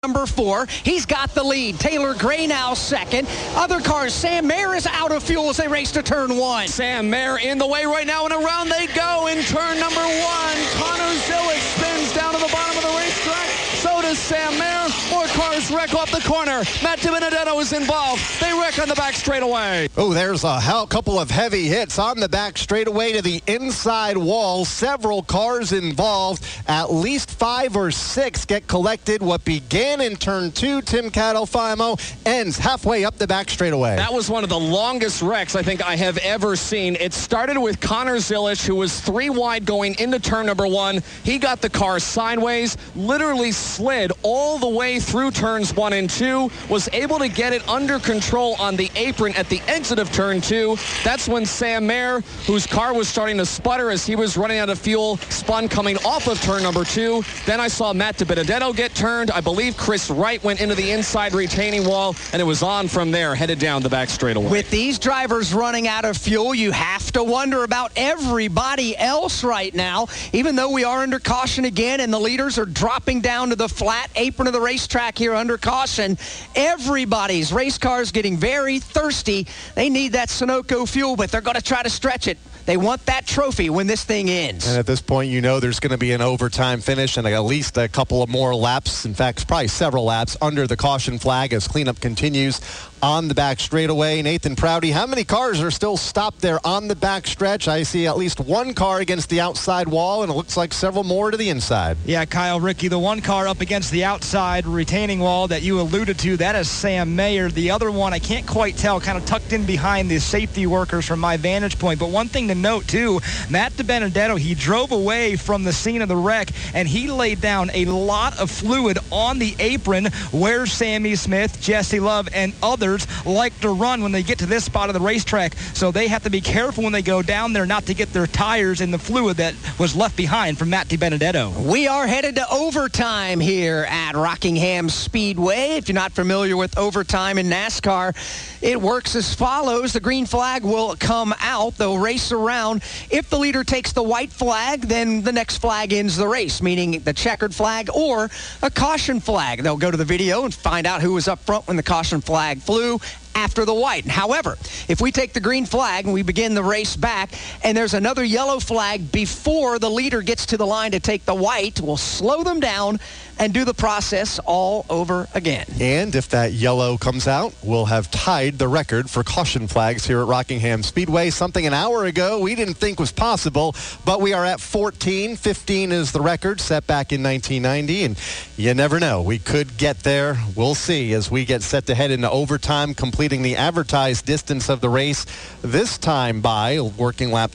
Number 4, he's got the lead. Taylor Gray now second. Other cars, Sam Mayer is out of fuel as they race to turn 1. Sam Mayer in the way right now, and around they go in turn number 1. Connor Zilisch spins down to the bottom of the racetrack. So does Sam Mayer. More cars wreck off the corner. Matt DiBenedetto is involved. They wreck on the back straightaway. Oh, there's a couple of heavy hits on the back straightaway to the inside wall. Several cars involved. At least 5 or 6 get collected. What began in turn 2, Tim Catalfimo, ends halfway up the back straightaway. That was one of the longest wrecks I think I have ever seen. It started with Connor Zilisch, who was 3 wide going into turn number 1. He got the car sideways, literally slid all the way through turns 1 and 2, was able to get it under control on the apron at the exit of turn 2. That's when Sam Mayer, whose car was starting to sputter as he was running out of fuel, spun coming off of turn number 2. Then I saw Matt DiBenedetto get turned. I believe Chris Wright went into the inside retaining wall, and it was on from there, headed down the back straightaway. With these drivers running out of fuel, you have to wonder about everybody else right now. Even though we are under caution again and the leaders are dropping down to the flat apron of the racetrack here under caution, everybody's race cars getting very thirsty. They need that Sunoco fuel, but they're going to try to stretch it. They want that trophy when this thing ends. And at this point, you know there's going to be an overtime finish and at least a couple of more laps. In fact, probably several laps under the caution flag as cleanup continues on the back straightaway. Nathan Prouty, how many cars are still stopped there on the back stretch? I see at least one car against the outside wall, and it looks like several more to the inside. Yeah, Kyle, Ricky, the one car up against the outside retaining wall that you alluded to, that is Sam Mayer. The other one, I can't quite tell, kind of tucked in behind the safety workers from my vantage point. But one thing to note, too, Matt DiBenedetto, he drove away from the scene of the wreck, and he laid down a lot of fluid on the apron where Sammy Smith, Jesse Love, and others like to run when they get to this spot of the racetrack. So they have to be careful when they go down there not to get their tires in the fluid that was left behind from Matt DiBenedetto. We are headed to overtime here at Rockingham Speedway. If you're not familiar with overtime in NASCAR, it works as follows. The green flag will come out. They'll race around. If the leader takes the white flag, then the next flag ends the race, meaning the checkered flag or a caution flag. They'll go to the video and find out who was up front when the caution flag flew after the white. However, if we take the green flag and we begin the race back and there's another yellow flag before the leader gets to the line to take the white, we'll slow them down and do the process all over again. And if that yellow comes out, we'll have tied the record for caution flags here at Rockingham Speedway. Something an hour ago we didn't think was possible, but we are at 14. 15 is the record set back in 1990, and you never know. We could get there. We'll see as we get set to head into overtime, completing the advertised distance of the race, this time by working lap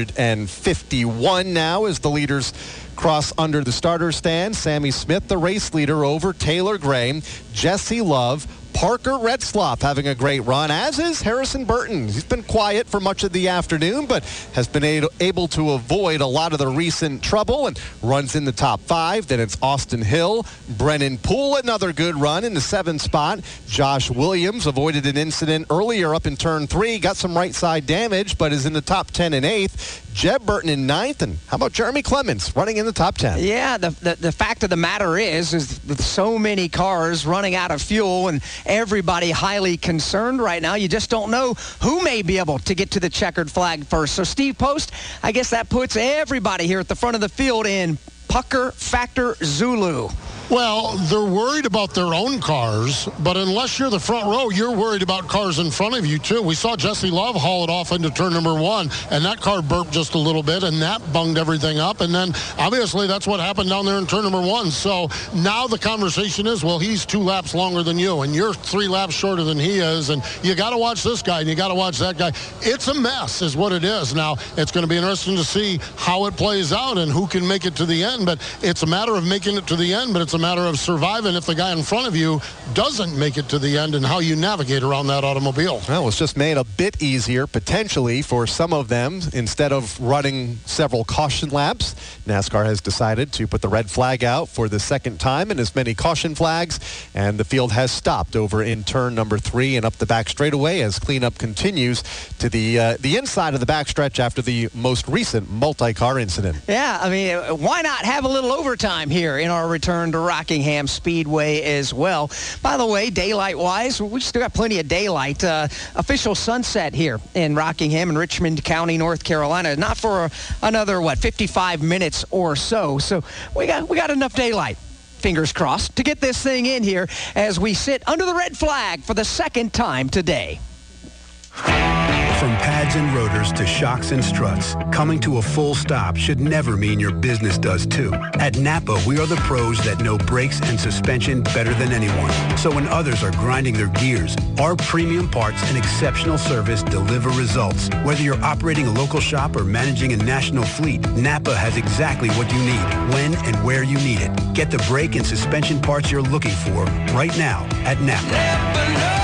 251 now as the leaders cross under the starter stand. Sammy Smith, the race leader, over Taylor Gray, Jesse Love, Parker Retzlaff having a great run, as is Harrison Burton. He's been quiet for much of the afternoon, but has been able to avoid a lot of the recent trouble and runs in the top 5. Then it's Austin Hill, Brennan Poole, another good run in the 7th spot. Josh Williams avoided an incident earlier up in turn 3, got some right side damage, but is in the top 10 and 8th. Jeb Burton in 9th, and how about Jeremy Clements running in the top 10? Yeah, the fact of the matter is with so many cars running out of fuel and everybody highly concerned right now, you just don't know who may be able to get to the checkered flag first. So Steve Post, I guess that puts everybody here at the front of the field in pucker factor Zulu. Well, they're worried about their own cars, but unless you're the front row, you're worried about cars in front of you, too. We saw Jesse Love haul it off into turn number 1, and that car burped just a little bit, and that bunged everything up. And then, obviously, that's what happened down there in turn number 1. So now the conversation is, well, he's 2 laps longer than you, and you're 3 laps shorter than he is, and you got to watch this guy, and you got to watch that guy. It's a mess is what it is. Now, it's going to be interesting to see how it plays out and who can make it to the end, but it's a matter of making it to the end, but it's a matter of surviving if the guy in front of you doesn't make it to the end and how you navigate around that automobile. Well, it's just made a bit easier potentially for some of them. Instead of running several caution laps, NASCAR has decided to put the red flag out for the second time in as many caution flags, and the field has stopped over in turn number 3 and up the back straightaway as cleanup continues to the inside of the backstretch after the most recent multi-car incident. Yeah, I mean, why not have a little overtime here in our return to Rockingham Speedway as well. By the way, daylight-wise, we still got plenty of daylight. Official sunset here in Rockingham and Richmond County, North Carolina. Not for another, 55 minutes or so. So we got enough daylight, fingers crossed, to get this thing in here as we sit under the red flag for the second time today. From pads and rotors to shocks and struts, coming to a full stop should never mean your business does too. At Napa, we are the pros that know brakes and suspension better than anyone. So when others are grinding their gears, our premium parts and exceptional service deliver results. Whether you're operating a local shop or managing a national fleet, Napa has exactly what you need, when and where you need it. Get the brake and suspension parts you're looking for right now at Napa.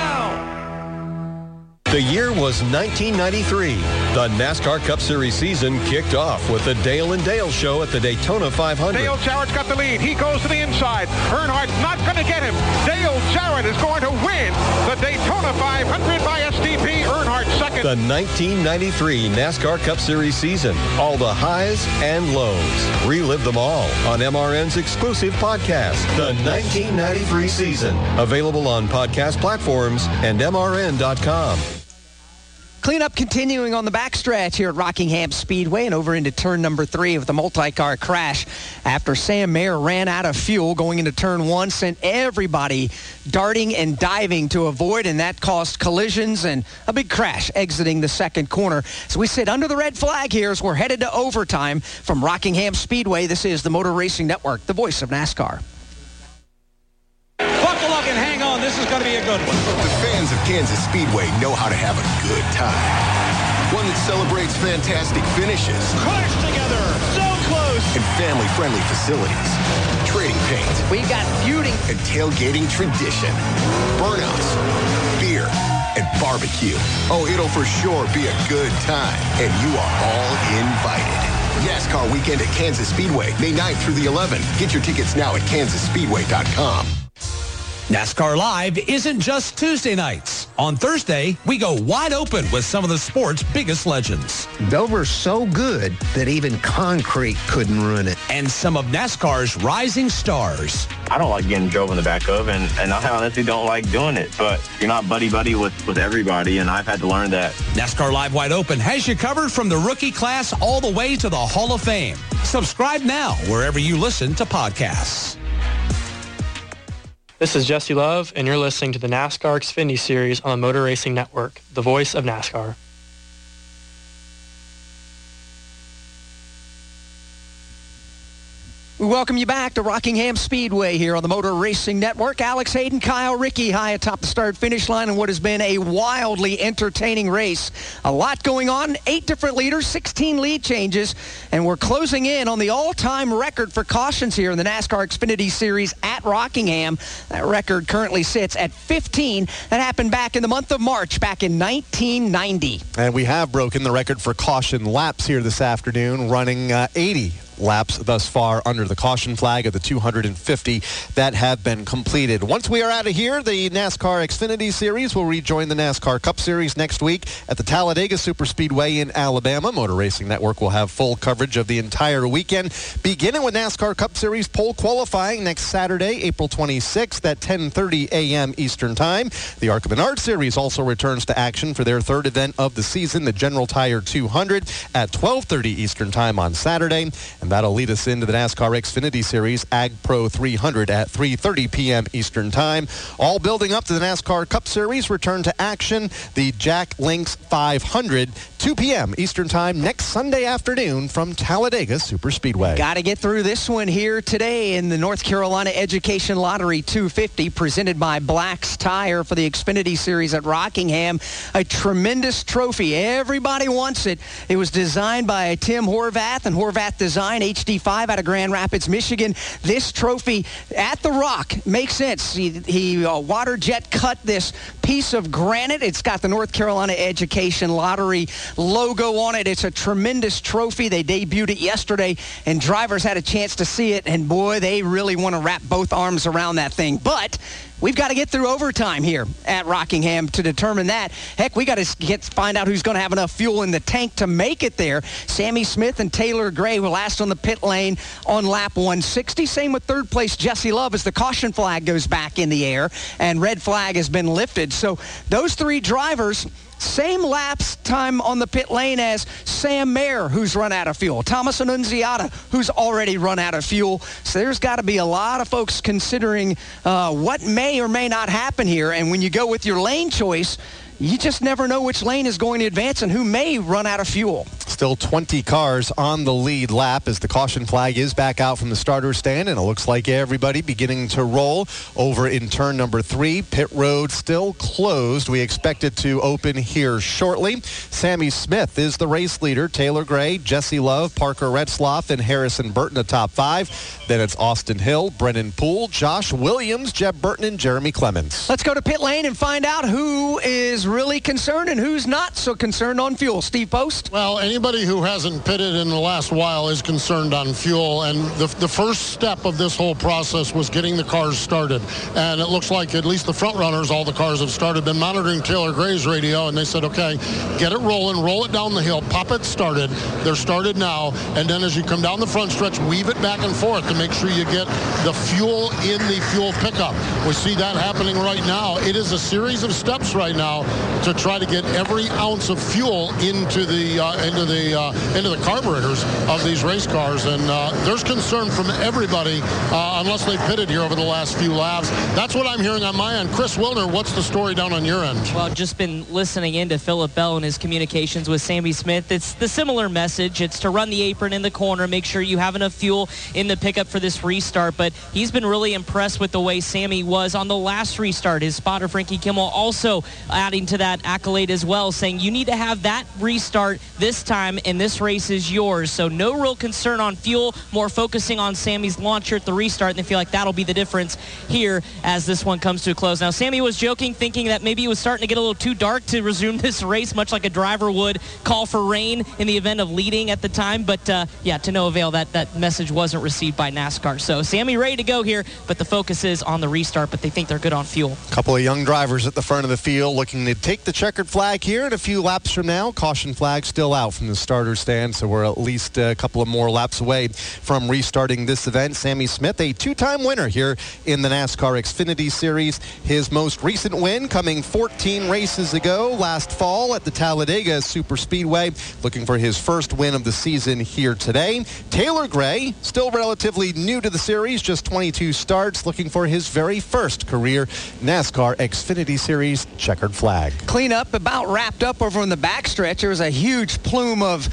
The year was 1993. The NASCAR Cup Series season kicked off with the Dale and Dale Show at the Daytona 500. Dale Jarrett's got the lead. He goes to the inside. Earnhardt's not going to get him. Dale Jarrett is going to win the Daytona 500 by STP. Earnhardt second. The 1993 NASCAR Cup Series season. All the highs and lows. Relive them all on MRN's exclusive podcast, The 1993 Season. Available on podcast platforms and MRN.com. Cleanup continuing on the backstretch here at Rockingham Speedway and over into turn number 3 of the multi-car crash after Sam Mayer ran out of fuel going into turn 1, sent everybody darting and diving to avoid, and that caused collisions and a big crash exiting the second corner. So we sit under the red flag here as we're headed to overtime from Rockingham Speedway. This is the Motor Racing Network, the voice of NASCAR. Buckle up and hang on. This is going to be a good one. The fans of Kansas Speedway know how to have a good time. One that celebrates fantastic finishes. Crash together. So close. And family-friendly facilities. Trading paint. We've got feuding. And tailgating tradition. Burnouts. Beer. And barbecue. Oh, it'll for sure be a good time. And you are all invited. NASCAR weekend at Kansas Speedway, May 9th through the 11th. Get your tickets now at kansasspeedway.com. NASCAR Live isn't just Tuesday nights. On Thursday, we go wide open with some of the sport's biggest legends. Dover's so good that even concrete couldn't ruin it. And some of NASCAR's rising stars. I don't like getting drove in the back of, and I honestly don't like doing it. But you're not buddy-buddy with everybody, and I've had to learn that. NASCAR Live Wide Open has you covered from the rookie class all the way to the Hall of Fame. Subscribe now wherever you listen to podcasts. This is Jesse Love, and you're listening to the NASCAR Xfinity Series on the Motor Racing Network, the voice of NASCAR. We welcome you back to Rockingham Speedway here on the Motor Racing Network. Alex Hayden, Kyle Rickey high atop the start-finish line in what has been a wildly entertaining race. A lot going on, 8 different leaders, 16 lead changes, and we're closing in on the all-time record for cautions here in the NASCAR Xfinity Series at Rockingham. That record currently sits at 15. That happened back in the month of March, back in 1990. And we have broken the record for caution laps here this afternoon, running 80 laps thus far under the caution flag of the 250 that have been completed. Once we are out of here, the NASCAR Xfinity Series will rejoin the NASCAR Cup Series next week at the Talladega Superspeedway in Alabama. Motor Racing Network will have full coverage of the entire weekend, beginning with NASCAR Cup Series pole qualifying next Saturday, April 26th at 10:30 a.m. Eastern Time. The ARCA Menard Series also returns to action for their third event of the season, the General Tire 200 at 12:30 Eastern Time on Saturday. And that'll lead us into the NASCAR Xfinity Series Ag Pro 300 at 3:30 p.m. Eastern Time. All building up to the NASCAR Cup Series return to action, the Jack Links 500, 2 p.m. Eastern Time next Sunday afternoon from Talladega Superspeedway. Got to get through this one here today in the North Carolina Education Lottery 250 presented by Black's Tire for the Xfinity Series at Rockingham. A tremendous trophy. Everybody wants it. It was designed by Tim Horvath and Horvath Design, HD5 out of Grand Rapids, Michigan. This trophy at the Rock makes sense. He water jet cut this piece of granite. It's got the North Carolina Education Lottery logo on it. It's a tremendous trophy. They debuted it yesterday, and drivers had a chance to see it, and boy, they really want to wrap both arms around that thing. But we've got to get through overtime here at Rockingham to determine that. Heck, we got to find out who's going to have enough fuel in the tank to make it there. Sammy Smith and Taylor Gray were last on the pit lane on lap 160. Same with third place Jesse Love as the caution flag goes back in the air and red flag has been lifted. So those three drivers, same laps time on the pit lane as Sam Mayer, who's run out of fuel. Thomas Annunziata, who's already run out of fuel. So there's got to be a lot of folks considering what may or may not happen here. And when you go with your lane choice, you just never know which lane is going to advance and who may run out of fuel. Still 20 cars on the lead lap as the caution flag is back out from the starter stand, and it looks like everybody beginning to roll over in turn number 3. Pit road still closed. We expect it to open here shortly. Sammy Smith is the race leader. Taylor Gray, Jesse Love, Parker Retzlaff, and Harrison Burton, the top 5. Then it's Austin Hill, Brennan Poole, Josh Williams, Jeb Burton, and Jeremy Clemens. Let's go to pit lane and find out who is really concerned and who's not so concerned on fuel. Steve Post? Well, anybody who hasn't pitted in the last while is concerned on fuel, and the first step of this whole process was getting the cars started. And it looks like at least the front runners, all the cars have started, been monitoring Taylor Gray's radio, and they said, okay, get it rolling, roll it down the hill, pop it started. They're started now, and then as you come down the front stretch, weave it back and forth to make sure you get the fuel in the fuel pickup. We see that happening right now. It is a series of steps right now to try to get every ounce of fuel into the carburetors of these race cars, and there's concern from everybody unless they pitted here over the last few laps. That's what I'm hearing on my end. Chris Wilner, what's the story down on your end? Well, I've just been listening into Philip Bell and his communications with Sammy Smith. It's the similar message. It's to run the apron in the corner, make sure you have enough fuel in the pickup for this restart, but he's been really impressed with the way Sammy was on the last restart. His spotter, Frankie Kimmel, also adding to that accolade as well, saying you need to have that restart this time, and this race is yours. So no real concern on fuel, more focusing on Sammy's launcher at the restart, and they feel like that'll be the difference here as this one comes to a close. Now, Sammy was joking, thinking that maybe it was starting to get a little too dark to resume this race, much like a driver would call for rain in the event of leading at the time, but yeah, to no avail. That message wasn't received by NASCAR. So Sammy ready to go here, but the focus is on the restart, but they think they're good on fuel. A couple of young drivers at the front of the field looking to take the checkered flag here, and a few laps from now, caution flag still out from the starter stand, so we're at least a couple of more laps away from restarting this event. Sammy Smith, a two-time winner here in the NASCAR Xfinity Series. His most recent win coming 14 races ago last fall at the Talladega Superspeedway, looking for his first win of the season here today. Taylor Gray, still relatively new to the series, just 22 starts, looking for his very first career NASCAR Xfinity Series checkered flag. Cleanup about wrapped up over in the backstretch. There was a huge plume of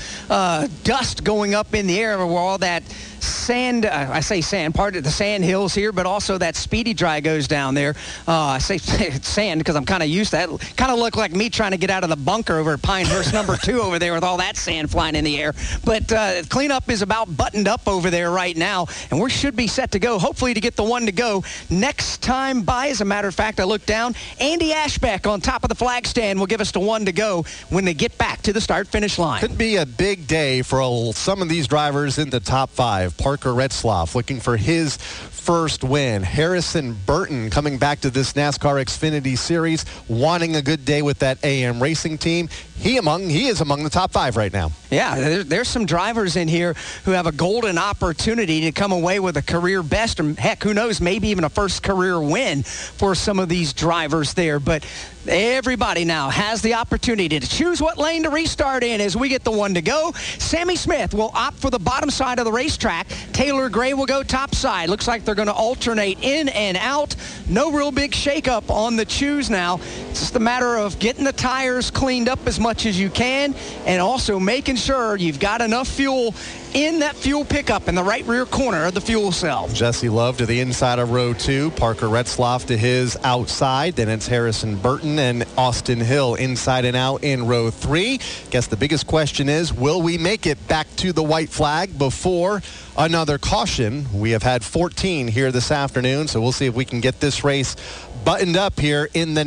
dust going up in the air where all that sand, I say sand, part of the sand hills here, but also that speedy dry goes down there. I say sand because I'm kind of used to that. Kind of look like me trying to get out of the bunker over at Pinehurst number 2 over there with all that sand flying in the air. But cleanup is about buttoned up over there right now, and we should be set to go, hopefully to get the one to go next time by. As a matter of fact, I look down, Andy Ashbeck on top of the flag stand will give us the one to go when they get back to the start-finish line. Could be a big day for some of these drivers in the top 5. Parker Retzlaff looking for his first win. Harrison Burton coming back to this NASCAR Xfinity Series, wanting a good day with that AM Racing team. He is among the top 5 right now. Yeah, there's some drivers in here who have a golden opportunity to come away with a career best, or heck, who knows, maybe even a first career win for some of these drivers there. But everybody now has the opportunity to choose what lane to restart in as we get the one to go. Sammy Smith will opt for the bottom side of the racetrack. Taylor Gray will go top side. Looks like they're going to alternate in and out. No real big shakeup on the choose now. It's just a matter of getting the tires cleaned up as much as you can and also making sure you've got enough fuel in that fuel pickup in the right rear corner of the fuel cell. Jesse Love to the inside of row 2. Parker Retzlaff to his outside. Then it's Harrison Burton and Austin Hill inside and out in row 3. Guess the biggest question is, will we make it back to the white flag before another caution? We have had 14 here this afternoon, so we'll see if we can get this race buttoned up here in the next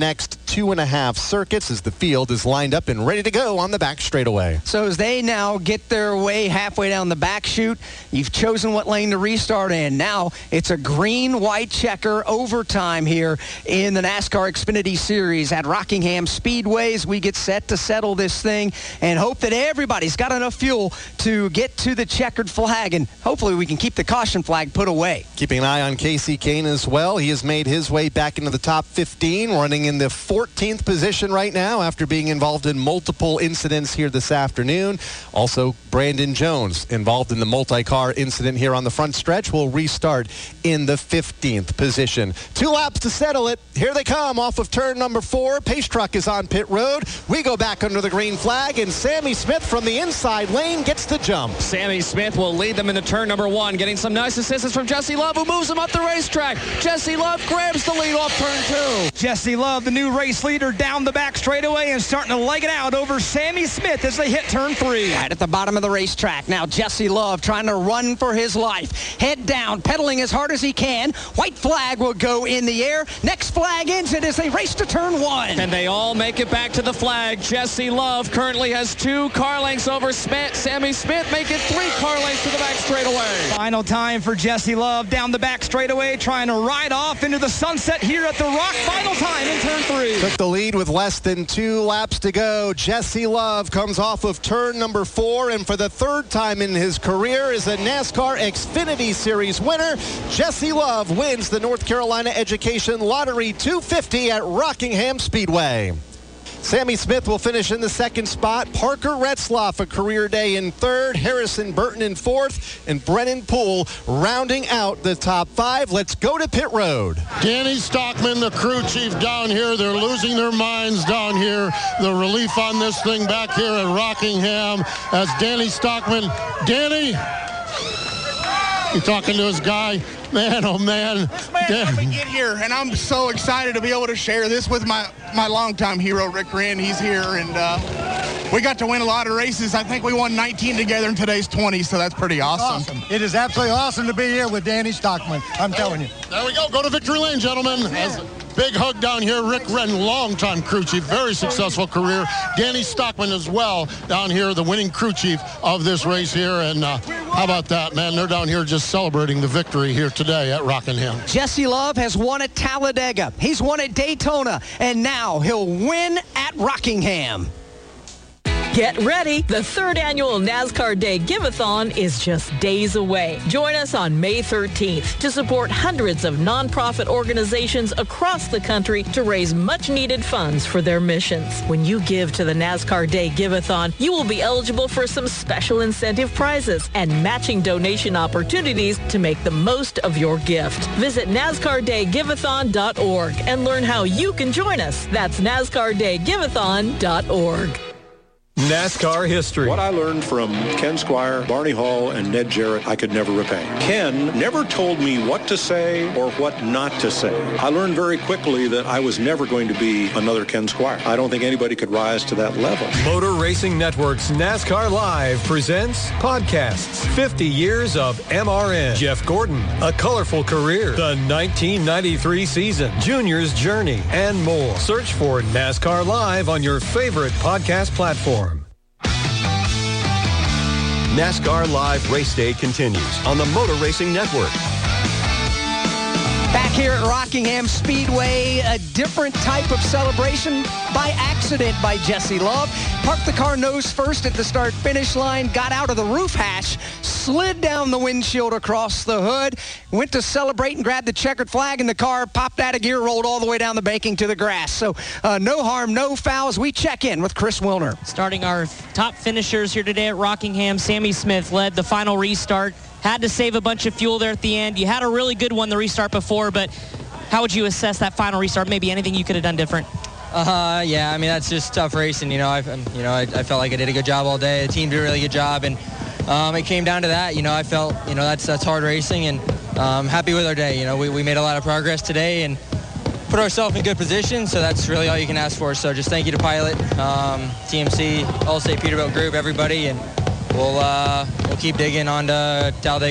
2.5 circuits as the field is lined up and ready to go on the back straightaway. So as they now get their way halfway down the back chute, you've chosen what lane to restart in. Now it's a green-white checker overtime here in the NASCAR Xfinity Series at Rockingham Speedway as we get set to settle this thing and hope that everybody's got enough fuel to get to the checkered flag, and hopefully we can keep the caution flag put away. Keeping an eye on Casey Kane as well. He has made his way back into the top 15, running in the 14th position right now after being involved in multiple incidents here this afternoon. Also, Brandon Jones, involved in the multi-car incident here on the front stretch, will restart in the 15th position. 2 laps to settle it. Here they come off of turn number 4. Pace truck is on pit road. We go back under the green flag, and Sammy Smith from the inside lane gets the jump. Sammy Smith will lead them into turn number 1, getting some nice assistance from Jesse Love, who moves him up the racetrack. Jesse Love grabs the lead off turn 2. Jesse Love, the new race leader, down the back straightaway and starting to leg it out over Sammy Smith as they hit turn 3. Right at the bottom of the racetrack. Now Jesse Love trying to run for his life. Head down, pedaling as hard as he can. White flag will go in the air. Next flag ends it as they race to turn 1. And they all make it back to the flag. Jesse Love currently has 2 car lengths over Smith. Sammy Smith making 3 car lengths to the back straightaway. Final time for Jesse Love down the back straightaway, trying to ride off into the sunset here at the Rock. Final time in turn 3. Took the lead with less than 2 laps to go. Jesse Love comes off of turn number 4, and for the 3rd time in his career is a NASCAR Xfinity Series winner. Jesse Love wins the North Carolina Education Lottery 250 at Rockingham Speedway. Sammy Smith will finish in the 2nd spot. Parker Retzlaff, a career day in 3rd. Harrison Burton in 4th. And Brennan Poole rounding out the top 5. Let's go to pit road. Danny Stockman, the crew chief down here. They're losing their minds down here. The relief on this thing back here at Rockingham as Danny Stockman. Danny, you talking to his guy? Man, oh man. This man helped me get here, and I'm so excited to be able to share this with my longtime hero, Rick Wren. He's here, and we got to win a lot of races. I think we won 19 together, and today's 20, so that's pretty awesome. It is absolutely awesome to be here with Danny Stockman. I'm telling you. There we go. Go to victory lane, gentlemen. Big hug down here. Rick Wren, longtime crew chief, very successful career. Danny Stockman as well down here, the winning crew chief of this race here. And how about that, man? They're down here just celebrating the victory here today at Rockingham. Jesse Love has won at Talladega. He's won at Daytona. And now he'll win at Rockingham. Get ready. The 3rd annual NASCAR Day Give-a-thon is just days away. Join us on May 13th to support hundreds of nonprofit organizations across the country to raise much-needed funds for their missions. When you give to the NASCAR Day Give-a-thon, you will be eligible for some special incentive prizes and matching donation opportunities to make the most of your gift. Visit NASCARDayGiveathon.org and learn how you can join us. That's NASCARDayGiveathon.org. NASCAR history. What I learned from Ken Squire, Barney Hall, and Ned Jarrett, I could never repay. Ken never told me what to say or what not to say. I learned very quickly that I was never going to be another Ken Squire. I don't think anybody could rise to that level. Motor Racing Network's NASCAR Live presents podcasts. 50 years of MRN. Jeff Gordon, A Colorful Career. The 1993 season. Junior's Journey, and more. Search for NASCAR Live on your favorite podcast platform. NASCAR Live Race Day continues on the Motor Racing Network. Back here at Rockingham Speedway, a different type of celebration by accident by Jesse Love. Parked the car nose first at the start-finish line, got out of the roof hatch, slid down the windshield across the hood, went to celebrate and grabbed the checkered flag, and the car popped out of gear, rolled all the way down the banking to the grass. So no harm, no foul as we check in with Chris Wilner. Starting our top finishers here today at Rockingham, Sammy Smith led the final restart. Had to save a bunch of fuel there at the end. You had a really good one the restart before, but how would you assess that final restart? Maybe anything you could have done different? Yeah, I mean, that's just tough racing. I felt like I did a good job all day. The team did a really good job, and it came down to that. I felt, that's hard racing, and I'm happy with our day. We made a lot of progress today and put ourselves in good position, so that's really all you can ask for. So just thank you to Pilot, TMC, Allstate Peterbilt Group, everybody, and we'll keep digging on to Talladega.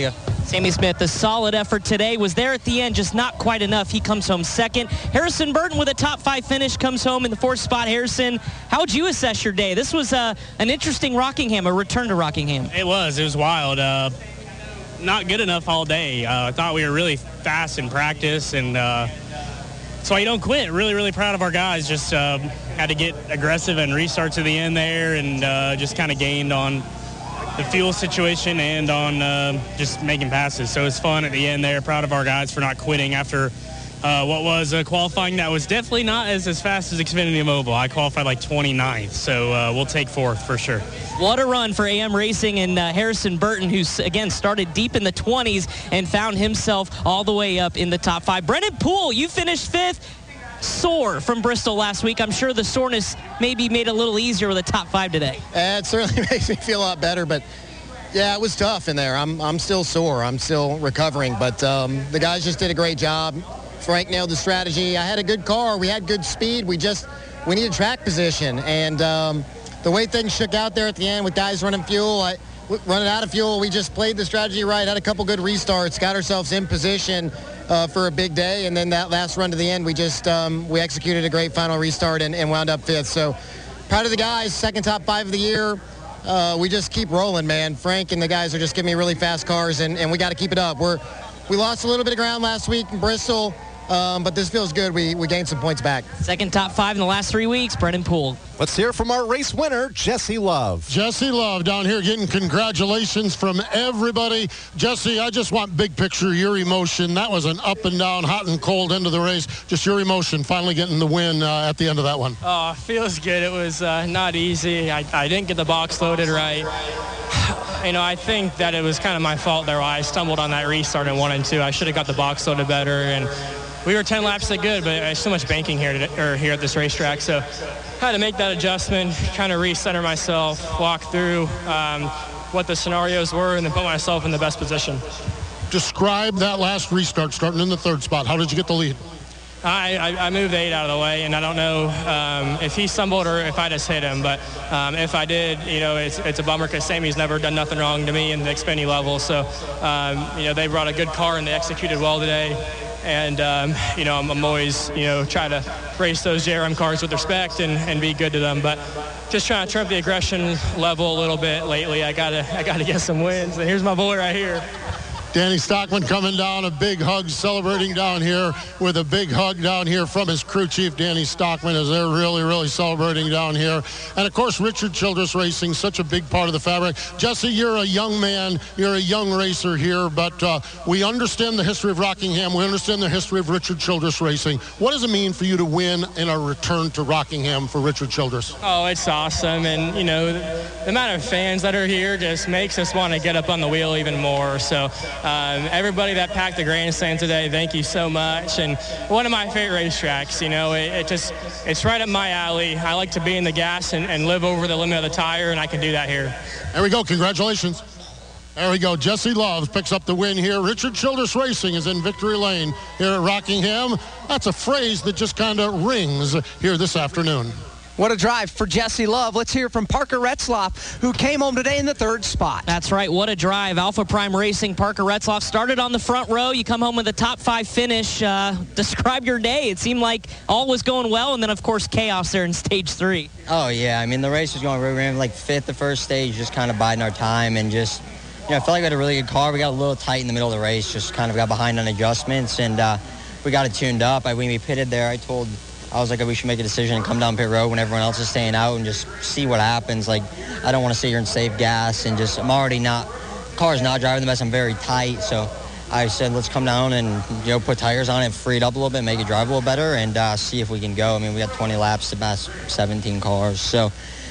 Sammy Smith, a solid effort today, was there at the end, just not quite enough. He comes home second. Harrison Burton with a top 5 finish comes home in the 4th spot. Harrison, how would you assess your day? This was an interesting Rockingham, a return to Rockingham. It was wild. Not good enough all day. I thought we were really fast in practice, and that's why you don't quit. Really, really proud of our guys. Just had to get aggressive and restart to the end there, and just kind of gained on the fuel situation and on just making passes. So it was fun at the end there. Proud of our guys for not quitting after what was a qualifying that was definitely not as fast as Xfinity Mobile. I qualified like 29th, so we'll take 4th for sure. What a run for AM Racing and Harrison Burton, who, again, started deep in the 20s and found himself all the way up in the top 5. Brennan Poole, you finished 5th. Sore from Bristol last week. I'm sure the soreness maybe made it a little easier with a top 5 today. It certainly makes me feel a lot better, but yeah, it was tough in there. I'm still sore. I'm still recovering, but the guys just did a great job. Frank nailed the strategy. I had a good car. We had good speed. We needed track position, and the way things shook out there at the end with guys running out of fuel, we just played the strategy right, had a couple good restarts, got ourselves in position for a big day, and then that last run to the end, we just we executed a great final restart and wound up 5th. So proud of the guys, 2nd top 5 of the year. We just keep rolling, man. Frank and the guys are just giving me really fast cars, and we got to keep it up. We lost a little bit of ground last week in Bristol, but this feels good. We gained some points back. 2nd top 5 in the last 3 weeks, Brennan Poole. Let's hear from our race winner, Jesse Love. Jesse Love down here getting congratulations from everybody. Jesse, I just want big picture, your emotion. That was an up and down, hot and cold end of the race. Just your emotion, finally getting the win at the end of that one. Oh, feels good. It was not easy. I didn't get the box loaded right. I think that it was kind of my fault there. I stumbled on that restart in 1 and 2. I should have got the box loaded better, and we were 10 laps to good, but there's so much banking here at this racetrack, so I had to make that adjustment, kind of recenter myself, walk through what the scenarios were, and then put myself in the best position. Describe that last restart, starting in the 3rd spot. How did you get the lead? I moved 8 out of the way, and I don't know if he stumbled or if I just hit him, but if I did, it's a bummer because Sammy's never done nothing wrong to me in the Xfinity level, so they brought a good car and they executed well today. And, I'm always, try to race those JRM cars with respect and be good to them. But just trying to turn up the aggression level a little bit lately. I gotta get some wins. And here's my boy right here. Danny Stockman coming down, a big hug, celebrating down here with a big hug down here from his crew chief, Danny Stockman, as they're really, really celebrating down here. And, of course, Richard Childress Racing, such a big part of the fabric. Jesse, you're a young man. You're a young racer here, but we understand the history of Rockingham. We understand the history of Richard Childress Racing. What does it mean for you to win in a return to Rockingham for Richard Childress? Oh, it's awesome. And, the amount of fans that are here just makes us want to get up on the wheel even more. So, everybody that packed the grandstand today, thank you so much. And one of my favorite racetracks, it's right up my alley. I like to be in the gas and live over the limit of the tire, and I can do that here. There we go. Congratulations. There we go. Jesse Love picks up the win here. Richard Childress Racing is in victory lane here at Rockingham. That's a phrase that just kind of rings here this afternoon. What a drive for Jesse Love. Let's hear from Parker Retzlaff, who came home today in the 3rd spot. That's right. What a drive. Alpha Prime Racing, Parker Retzlaff started on the front row. You come home with a top 5 finish. Describe your day. It seemed like all was going well, and then, of course, chaos there in stage 3. Oh, yeah. The race was going, we ran like 5th the first stage, just kind of biding our time and just, I felt like we had a really good car. We got a little tight in the middle of the race, just kind of got behind on adjustments, and we got it tuned up. When we pitted there, I was like, we should make a decision and come down pit road when everyone else is staying out and just see what happens. Like, I don't want to sit here and save gas and I'm already car's not driving the best. I'm very tight. So I said, let's come down and, put tires on it, free it up a little bit, make it drive a little better and see if we can go. We got 20 laps to pass 17 cars. So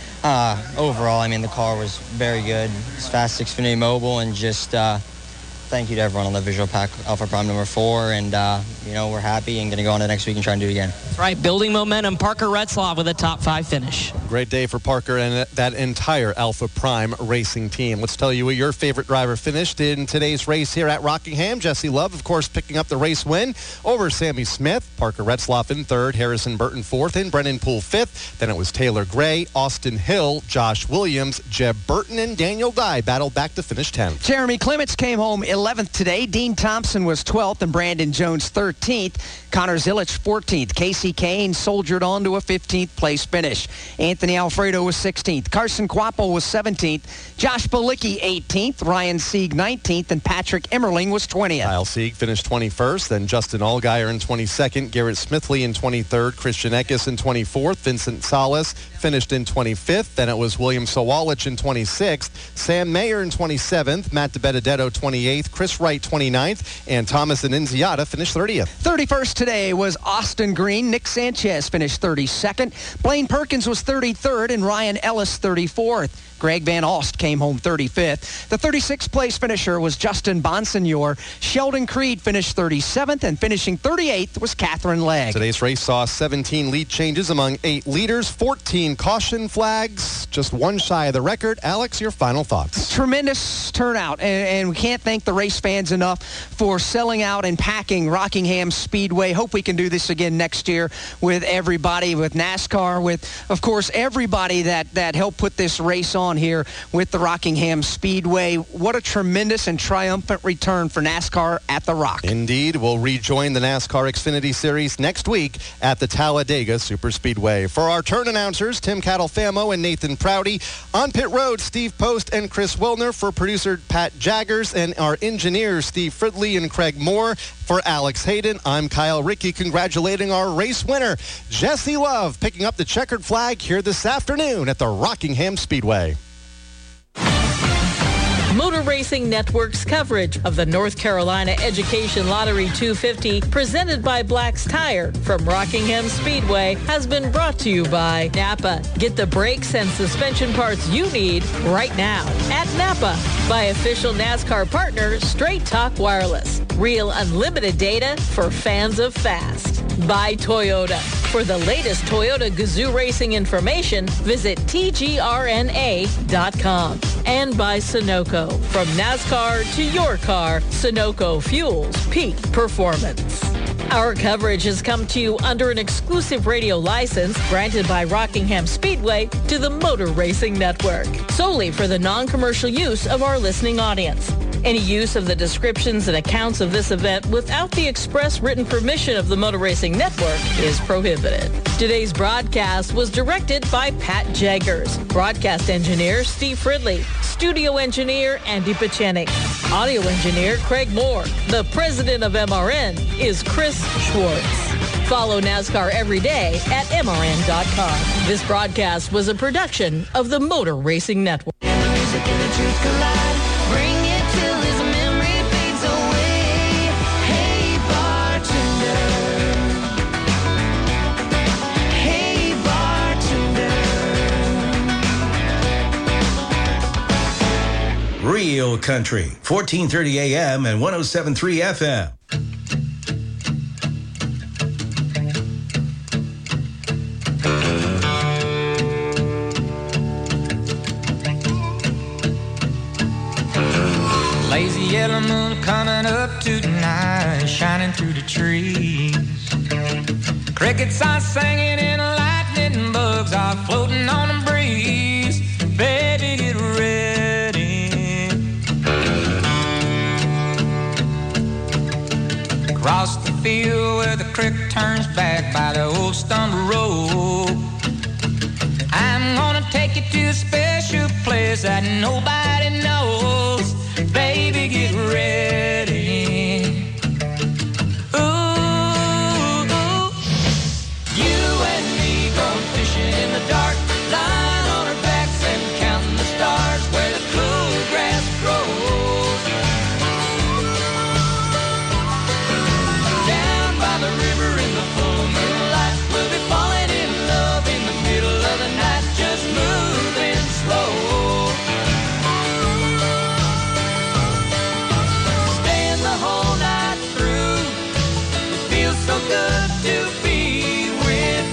overall, the car was very good. It's fast Xfinity Mobile and just thank you to everyone on the Visual Pack Alpha Prime number 4, and we're happy and going to go on to next week and try and do it again. That's right, building momentum. Parker Retzlaff with a top 5 finish. Great day for Parker and that entire Alpha Prime Racing team. Let's tell you what your favorite driver finished in today's race here at Rockingham. Jesse Love, of course, picking up the race win over Sammy Smith. Parker Retzlaff in 3rd, Harrison Burton 4th, and Brennan Poole 5th. Then it was Taylor Gray, Austin Hill, Josh Williams, Jeb Burton, and Daniel Dye battled back to finish 10th. Jeremy Clements came home 11th 11th today. Dean Thompson was 12th and Brandon Jones 13th. Connor Zilich 14th. Casey Kane soldiered on to a 15th place finish. Anthony Alfredo was 16th. Carson Quapple was 17th. Josh Balicki 18th. Ryan Sieg 19th. And Patrick Emmerling was 20th. Kyle Sieg finished 21st. Then Justin Allgaier in 22nd. Garrett Smithley in 23rd. Christian Eckes in 24th. Vincent Salas finished in 25th. Then it was William Sawalich in 26th. Sam Mayer in 27th. Matt DiBenedetto 28th. Chris Wright 29th. And Thomas Annunziata finished 30th. 31st today was Austin Green. Nick Sanchez finished 32nd. Blaine Perkins was 33rd and Ryan Ellis 34th. Greg Van Alst came home 35th. The 36th place finisher was Justin Bonsignor. Sheldon Creed finished 37th, and finishing 38th was Catherine Legg. Today's race saw 17 lead changes among 8 leaders, 14 caution flags, just one shy of the record. Alex, your final thoughts. Tremendous turnout, and we can't thank the race fans enough for selling out and packing Rockingham Speedway. Hope we can do this again next year with everybody, with NASCAR, with, of course, everybody that helped put this race on here with the Rockingham Speedway. What a tremendous and triumphant return for NASCAR at the Rock. Indeed. We'll rejoin the NASCAR Xfinity Series next week at the Talladega Superspeedway. For our turn announcers, Tim Catalfamo and Nathan Prouty. On pit road, Steve Post and Chris Wilner. For producer Pat Jaggers and our engineers, Steve Fridley and Craig Moore. For Alex Hayden, I'm Kyle Rickey, congratulating our race winner, Jesse Love, picking up the checkered flag here this afternoon at the Rockingham Speedway. Motor Racing Network's coverage of the North Carolina Education Lottery 250 presented by Black's Tire from Rockingham Speedway has been brought to you by Napa. Get the brakes and suspension parts you need right now at Napa. By official NASCAR partner Straight Talk Wireless. Real unlimited data for fans of fast. By Toyota. For the latest Toyota Gazoo racing information, visit tgrna.com. And by Sunoco. From NASCAR to your car, Sunoco fuels peak performance. Our coverage has come to you under an exclusive radio license granted by Rockingham Speedway to the Motor Racing Network, solely for the non-commercial use of our listening audience. Any use of the descriptions and accounts of this event without the express written permission of the Motor Racing Network is prohibited. Today's broadcast was directed by Pat Jaggers, broadcast engineer Steve Fridley, studio engineer Andy Pachenik, audio engineer Craig Moore. The president of MRN is Chris Schwartz. Follow NASCAR every day at MRN.com. This broadcast was a production of the Motor Racing Network. Real Country, 1430 AM and 107.3 FM. Lazy yellow moon coming up tonight, shining through the trees. Crickets are singing and lightning bugs are floating on the breeze. Baby, get ready. Across the field where the creek turns back by the old stumble road, I'm gonna take you to a special place that nobody knows. Baby, get ready. Ooh, you and me go fishing in the dark, lying on our backs and counting the stars where the cool grass grows. Down by the river in the full moonlight, we'll be falling in love in the middle of the night, just moving slow. Staying the whole night through, it feels so good to be with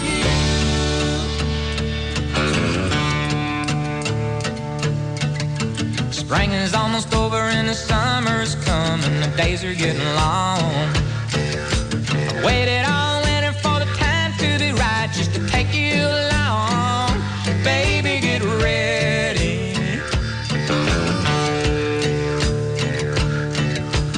you. Spring is almost over and the summer's coming, the days are getting long. I waited all winter for the time to be right, just to take you along. Baby, get ready.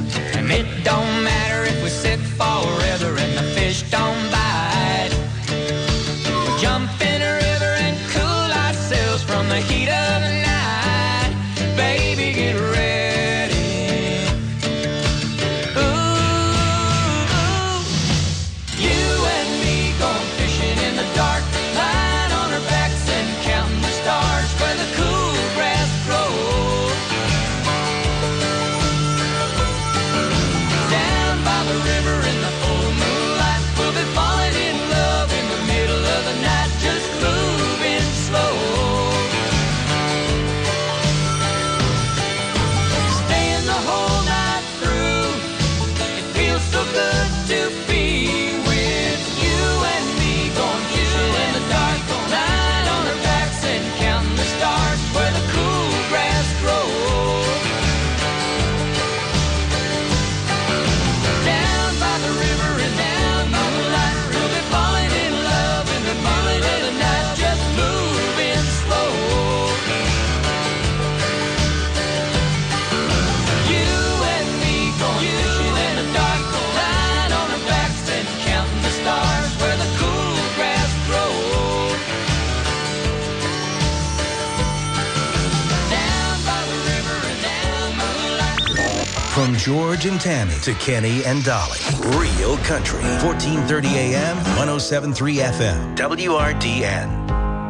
George and Tammy to Kenny and Dolly. Real country. 1430 AM, 107.3 FM. WRDN.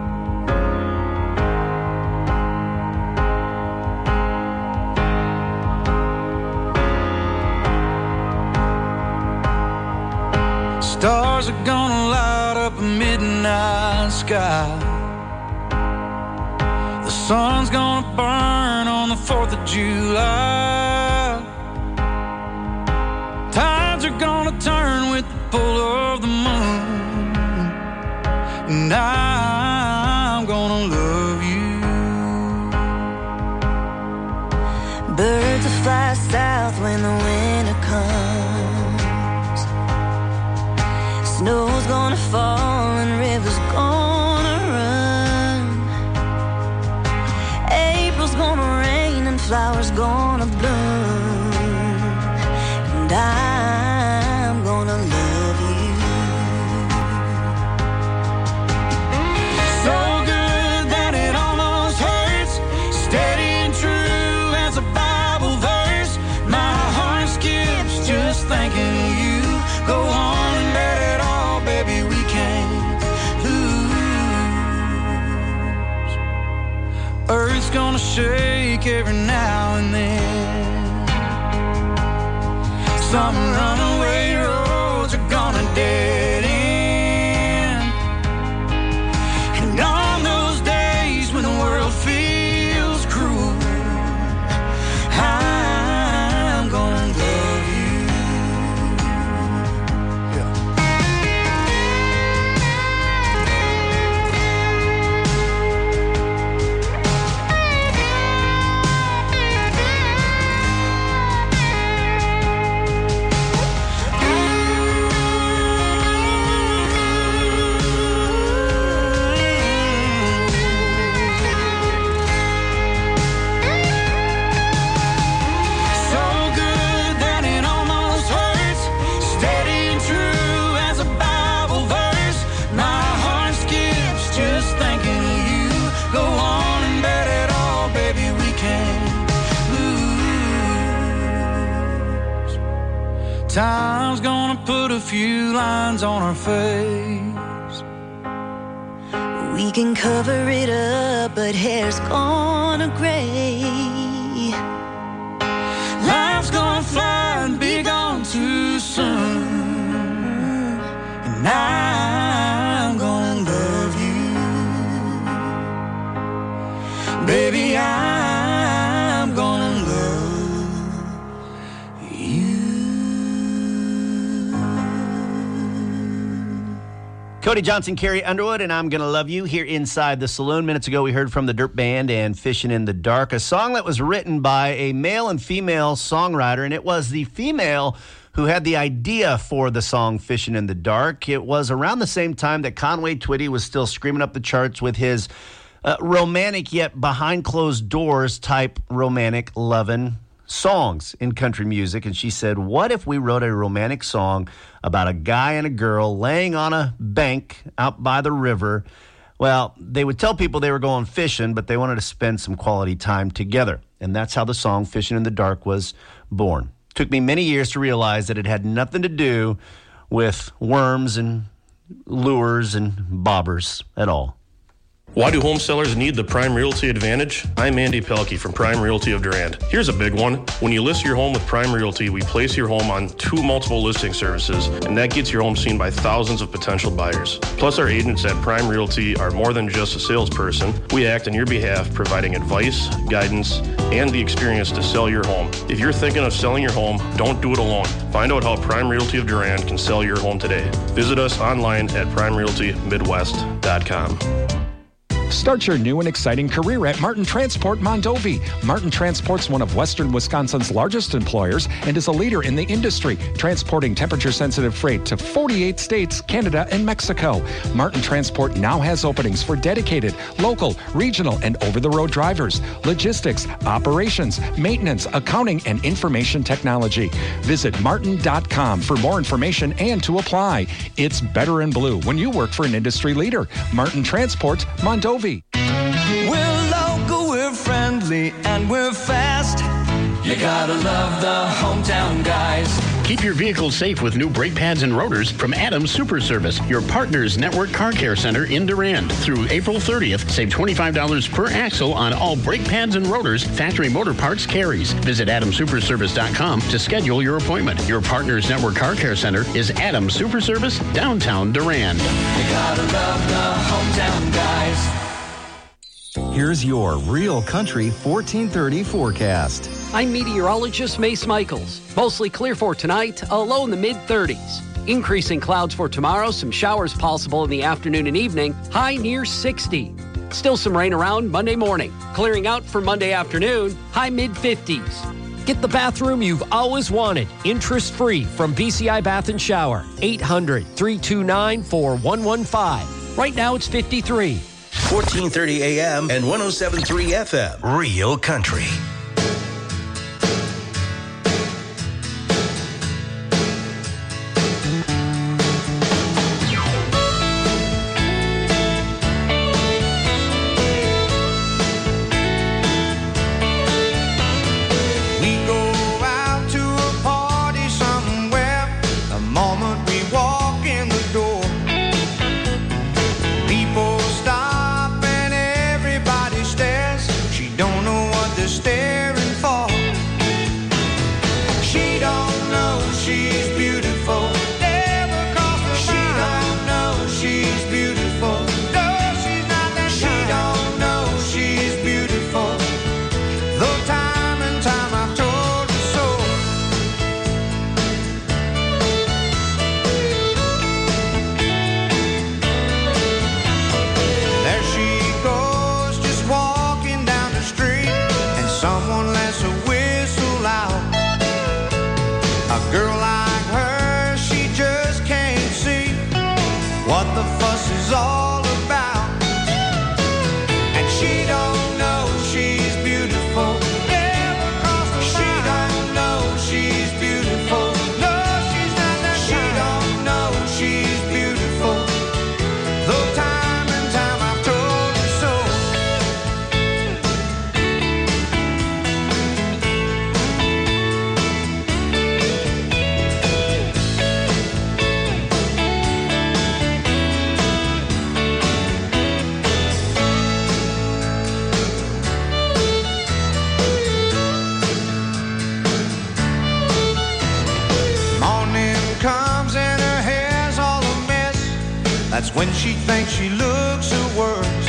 Stars are gonna light up a midnight sky. The sun's gonna burn on the 4th of July. Tides are gonna turn with the pull of the moon. And I'm gonna love you. Birds will fly south when the winter comes. Snow's gonna fall and rivers gonna run. April's gonna rain and flowers gonna bloom. And I'm gonna love you. So good that it almost hurts. Steady and true as a Bible verse. My heart skips just thinking of you. Go on and let it all, baby, we can't lose. Earth's gonna shake every now and then. Some runaway roads are gonna dead end. And on those days when the world feels cruel, I'm gonna love you. Time's gonna put a few lines on our face. We can cover it up, but hair's gonna gray. Life's gonna fly and be gone too soon. And I'm gonna love you. Baby, I'm gonna love Cody Johnson, Carrie Underwood, and I'm Gonna Love You here inside the saloon. Minutes ago, we heard from the Dirt Band and Fishing in the Dark, a song that was written by a male and female songwriter, and it was the female who had the idea for the song Fishing in the Dark. It was around the same time that Conway Twitty was still screaming up the charts with his romantic yet behind closed doors type romantic lovin' songs in country music, and she said, what if we wrote a romantic song about a guy and a girl laying on a bank out by the river? Well, they would tell people they were going fishing, but they wanted to spend some quality time together, and that's how the song Fishing in the Dark was born. It took me many years to realize that it had nothing to do with worms and lures and bobbers at all. Why do home sellers need the Prime Realty Advantage? I'm Andy Pelkey from Prime Realty of Durand. Here's a big one. When you list your home with Prime Realty, we place your home on 2 multiple listing services, and that gets your home seen by thousands of potential buyers. Plus, our agents at Prime Realty are more than just a salesperson. We act on your behalf, providing advice, guidance, and the experience to sell your home. If you're thinking of selling your home, don't do it alone. Find out how Prime Realty of Durand can sell your home today. Visit us online at primerealtymidwest.com. Start your new and exciting career at Martin Transport Mondovi. Martin Transport's one of Western Wisconsin's largest employers and is a leader in the industry, transporting temperature-sensitive freight to 48 states, Canada, and Mexico. Martin Transport now has openings for dedicated, local, regional, and over-the-road drivers, logistics, operations, maintenance, accounting, and information technology. Visit martin.com for more information and to apply. It's better in blue when you work for an industry leader. Martin Transport Mondovi. We're local, we're friendly, and we're fast. You gotta love the hometown guys. Keep your vehicle safe with new brake pads and rotors from Adams Super Service, your partner's network car care center in Durand. Through April 30th, save $25 per axle on all brake pads and rotors Factory Motor Parts carries. Visit AdamSuperService.com to schedule your appointment. Your partner's network car care center is Adams Super Service, downtown Durand. You gotta love the hometown guys. Here's your Real Country 1430 forecast. I'm meteorologist Mace Michaels. Mostly clear for tonight, a low in the mid-30s. Increasing clouds for tomorrow, some showers possible in the afternoon and evening, high near 60. Still some rain around Monday morning. Clearing out for Monday afternoon, high mid-50s. Get the bathroom you've always wanted, interest-free from BCI Bath & Shower. 800-329-4115. Right now it's 53. 1430 AM and 107.3 FM. Real Country. When she thinks she looks her worst.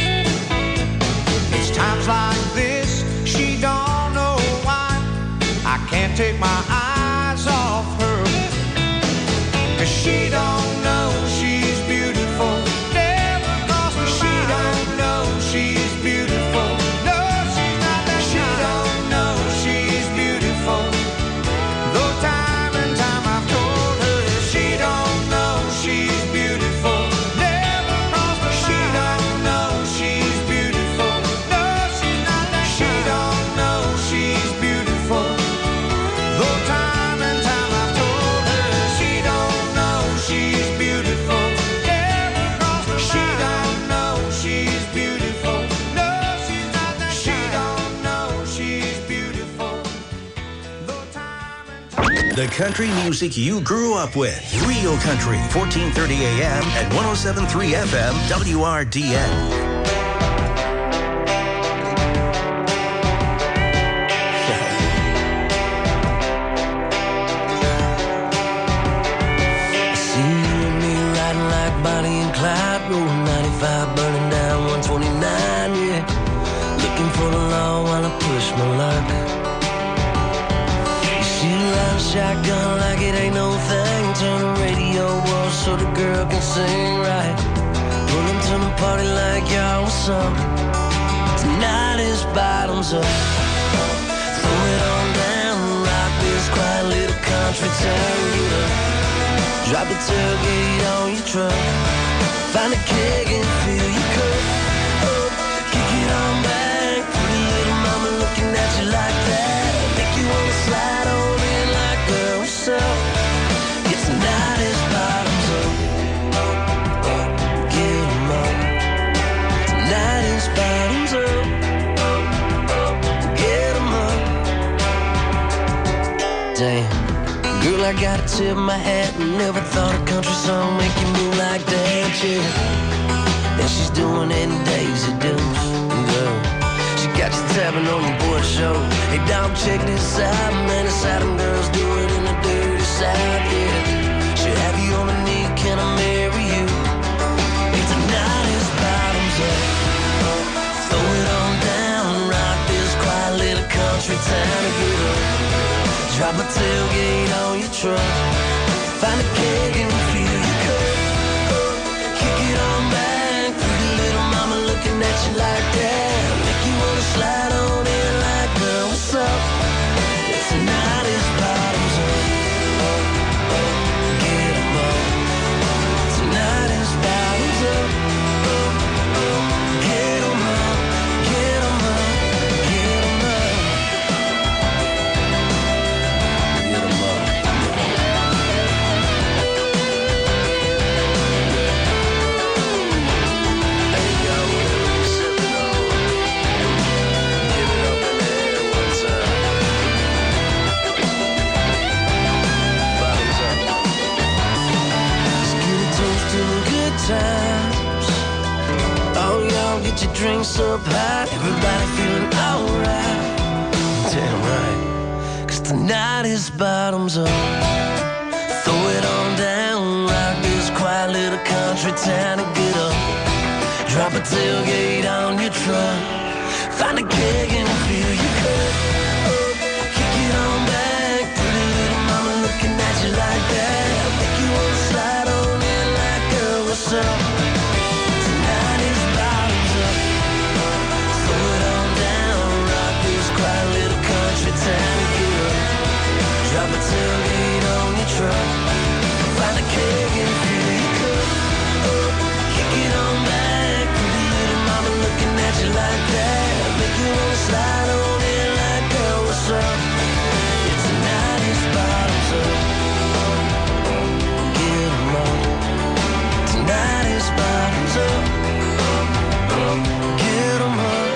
It's times like this she don't know why I can't take my eyes off her. 'Cause she don't know she's beautiful. Never crossed her mind. She don't know she's beautiful. No, she's not that she don't know she's beautiful. Though time and time I've told her she don't know she's beautiful. The country music you grew up with. Real Country, 1430 AM and 107.3 FM, WRDN. Shotgun like it ain't no thing. Turn the radio off so the girl can sing right. Pull into the party like y'all was up. Tonight is bottoms up. Throw it on down, rock this quiet little country town. Get up, drop the tailgate on your truck. Find a keg and fill your cup. Up, kick it on back. Pretty little mama looking at you like that. Make you wanna slide on. It's tonight is bottoms up. Get 'em up. Tonight is bottoms up. Get 'em up. I gotta tip my hat. Never thought a country song make you move like that, yeah. And she's doing any Daisy Dukes, girl. She got you tapping on your board show. Hey, dog, check this out, man. It's how them girls do it in the dirty South, yeah. She'll have you on a knee, can I marry you? If tonight is bottoms up, throw it on down, rock this quiet little country town to get up. Drop a tailgate on your truck, find a keg and fill your cup. Kick it on back, pretty little mama looking at you like that. Make you wanna slide on in like, girl, what's up? Tonight is bottoms up, get 'em up. Tonight is bottoms up, get 'em up, get 'em up, get 'em up. Get 'em up. Hey, yo, whatever you're sipping on, give it up in the air one time. Bottoms up. Let's get a toast to the good times. Oh, y'all get your drinks up high. Everybody feeling alright. Damn right. 'Cause tonight is bottoms up. Throw it on down. Rock this quiet little country town and get up. Drop a tailgate on your truck. Find a keg and fill your cup. Kick it on back. Pretty little mama looking at you like that. Make you wanna slide on in like, girl, what's up? Tonight is bottoms up. Throw it on down. Rock this quiet little country town and get up. Drop a tailgate on your truck. Find a keg and fill your cup. Kick it on back. Pretty little mama looking at you like that. Make you wanna slide on in like, girl, what's up? Yeah, tonight is bottoms up. Get 'em up. Tonight is bottoms up. Get 'em up.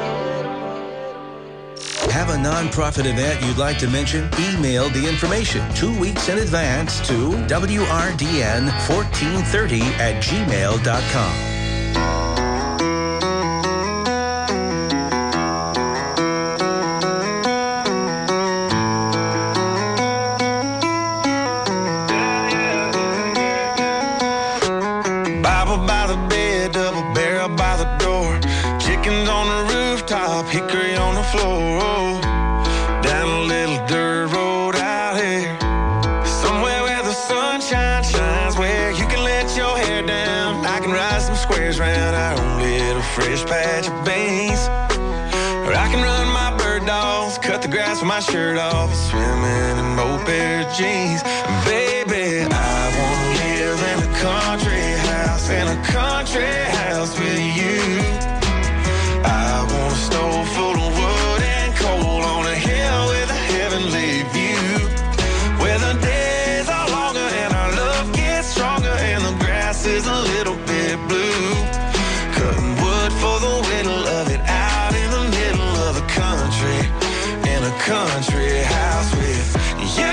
Have a nonprofit event you'd like to mention? Email the information 2 weeks in advance to wrdn1430@gmail.com. Bible by the bed, double barrel by the door. Chickens on the rooftop, hickory on the floor. Down a little dirt road out here, somewhere where the sunshine shines, where you can let your hair down. I can ride some squares round our own little fresh patch of beans. Or I can run my bird dogs, cut the grass with my shirt off, swimming in both pair of jeans. Baby, I wanna live in a country house, with you. I want a stove full of wood and coal on a hill with a heavenly view, where the days are longer and our love gets stronger and the grass is a little bit blue. Cutting wood for the whittle of it out in the middle of the country, in a country house with you.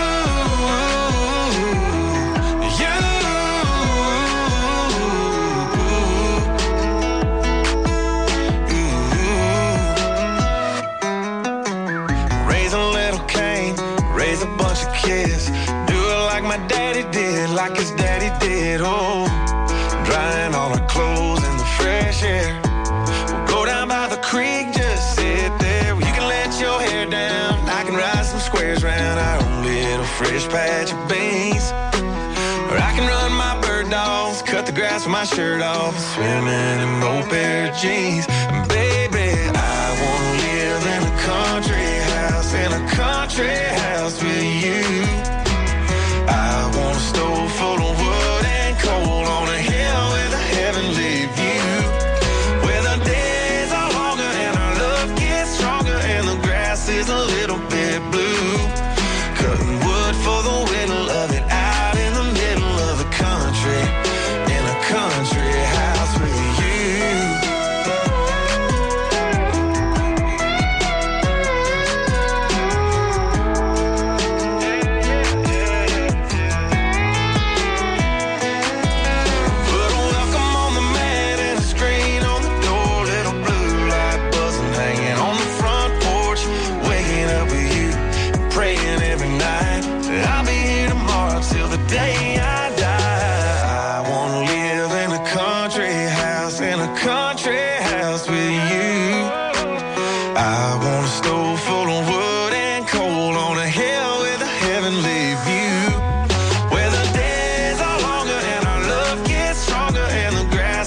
Kids, do it like my daddy did, like his daddy did. Oh, drying all our clothes in the fresh air. We'll go down by the creek, just sit there. You can let your hair down, I can ride some squares round our own little fresh patch of beans. Or I can run my bird dogs, cut the grass with my shirt off, swimming in both pair of jeans. Baby, I wanna live in a country house, with you. I want a stove full of wood and coal on a hill with a heavenly view, where the days are longer and our love gets stronger and the grass is a little bit blue. Cutting wood for the whittle of it out in the middle of the country, in a country house with you.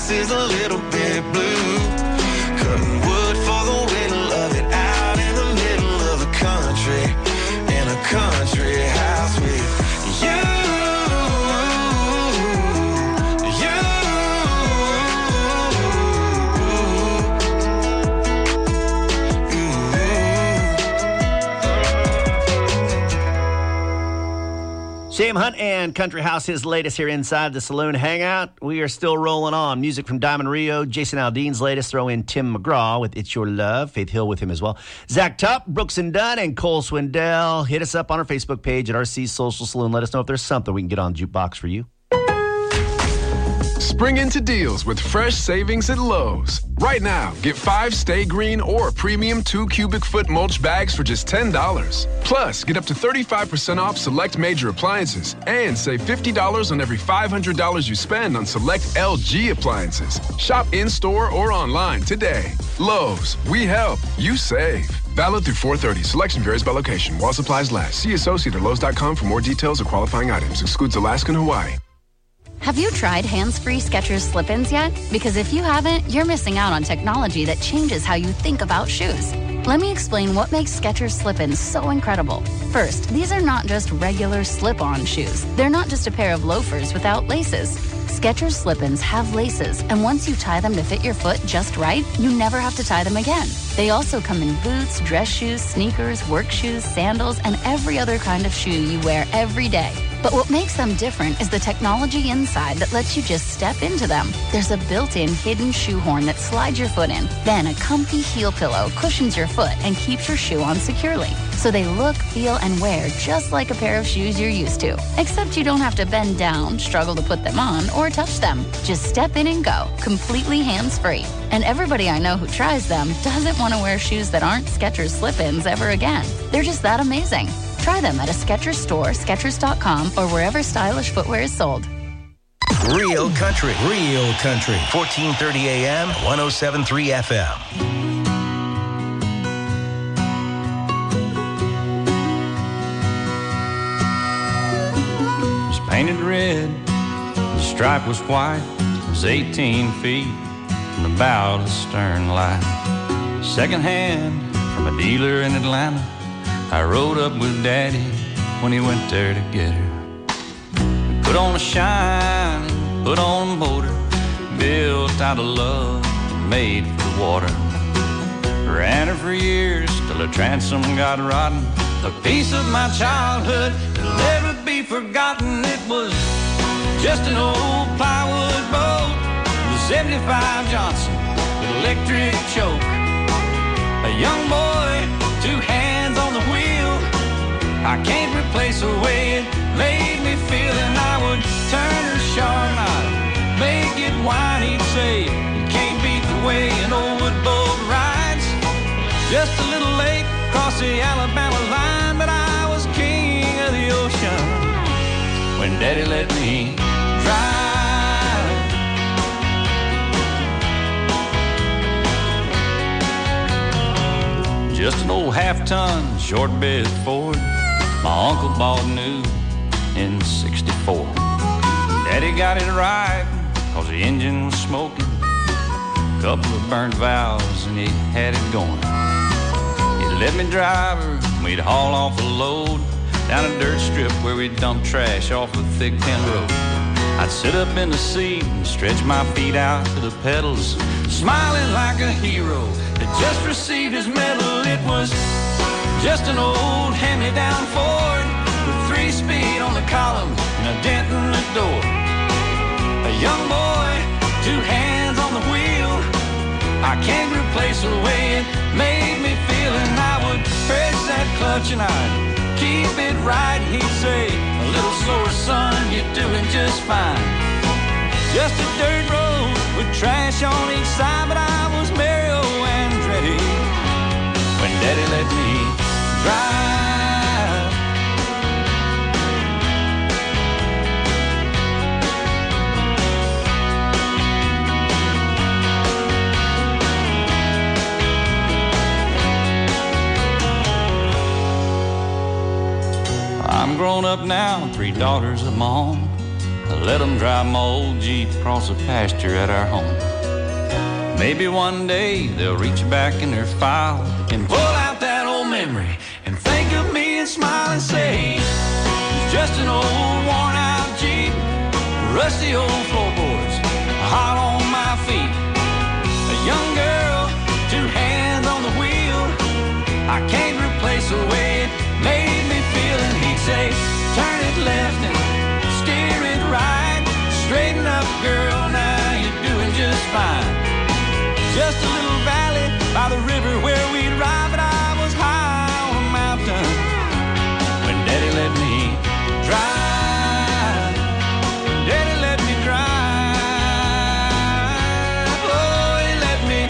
grass is a little bit blue. Cutting wood for the middle of it, out in the middle of the country, in a country house with you. Shame Hunt and Country House, his latest here inside the Saloon Hangout. We are still rolling on. Music from Diamond Rio, Jason Aldean's latest. Throw in Tim McGraw with It's Your Love. Faith Hill with him as well. Zach Tupp, Brooks and Dunn, and Cole Swindell. Hit us up on our Facebook page at RC Social Saloon. Let us know if there's something we can get on Jukebox for you. Spring into deals with fresh savings at Lowe's. Right now, get 5 Stay Green or premium 2 cubic foot mulch bags for just $10. Plus, get up to 35% off select major appliances and save $50 on every $500 you spend on select LG appliances. Shop in-store or online today. Lowe's, we help, you save. Valid through 4/30. Selection varies by location. While supplies last. See associate or Lowe's.com for more details of qualifying items. Excludes Alaska and Hawaii. Have you tried hands-free Skechers slip-ins yet? Because if you haven't, you're missing out on technology that changes how you think about shoes. Let me explain what makes Skechers slip-ins so incredible. First, these are not just regular slip-on shoes. They're not just a pair of loafers without laces. Skechers slip-ins have laces, and once you tie them to fit your foot just right, you never have to tie them again. They also come in boots, dress shoes, sneakers, work shoes, sandals, and every other kind of shoe you wear every day. But what makes them different is the technology inside that lets you just step into them. There's a built-in hidden shoe horn that slides your foot in. Then a comfy heel pillow cushions your foot and keeps your shoe on securely. So they look, feel, and wear just like a pair of shoes you're used to. Except you don't have to bend down, struggle to put them on, or touch them. Just step in and go, completely hands-free. And everybody I know who tries them doesn't want to wear shoes that aren't Skechers slip-ins ever again. They're just that amazing. Try them at a Skechers store, Skechers.com, or wherever stylish footwear is sold. Real country, 1430 AM, 107.3 FM. Painted red, the stripe was white. It was 18 feet from the bow to the stern light. Second hand from a dealer in Atlanta. I rode up with Daddy when he went there to get her. Put on a shine, put on a motor, built out of love, made for the water. Ran her for years till her transom got rotten. A piece of my childhood that'll never be forgotten. It was just an old plywood boat, the 75 Johnson with electric choke. A young boy, 2 hands on the wheel. I can't replace the way it made me feel. And I would turn her sharp and I'd make it whine. He'd say, you can't beat the way an old wood boat rides. Just a little late across the Alabama line, but I was king of the ocean when Daddy let me drive. Just an old half-ton short bed Ford my uncle bought new in '64. Daddy got it right cause the engine was smoking, couple of burnt valves and he had it going. He'd let me drive her, we'd haul off a load down a dirt strip where we'd dump trash off a thick tin road. I'd sit up in the seat and stretch my feet out to the pedals, smiling like a hero that just received his medal. It was just an old hand-me-down Ford with 3-speed on the column and a dent in the door. A young boy, 2 hands on the wheel. I can't replace the way it made me feel. And I would press that clutch and I'd keep it right. He'd say, a little slower, son, you're doing just fine. Just a dirt road with trash on each side, but I was Mario Andretti when Daddy let me drive. I'm grown up now, 3 daughters of my own. I let them drive my old Jeep across the pasture at our home. Maybe one day they'll reach back in their file and pull out that old memory and think of me and smile and say, it's just an old worn out Jeep, rusty old floorboards, hot on my feet. A young girl, two hands on the wheel, I can't replace the way it made me feel. And he'd say, turn it left and steer it right, straighten up girl, now you're doing just fine. Just a little valley by the river where we'd ride, but I was high on a mountain when Daddy let me drive. Daddy let me drive. Oh, he let me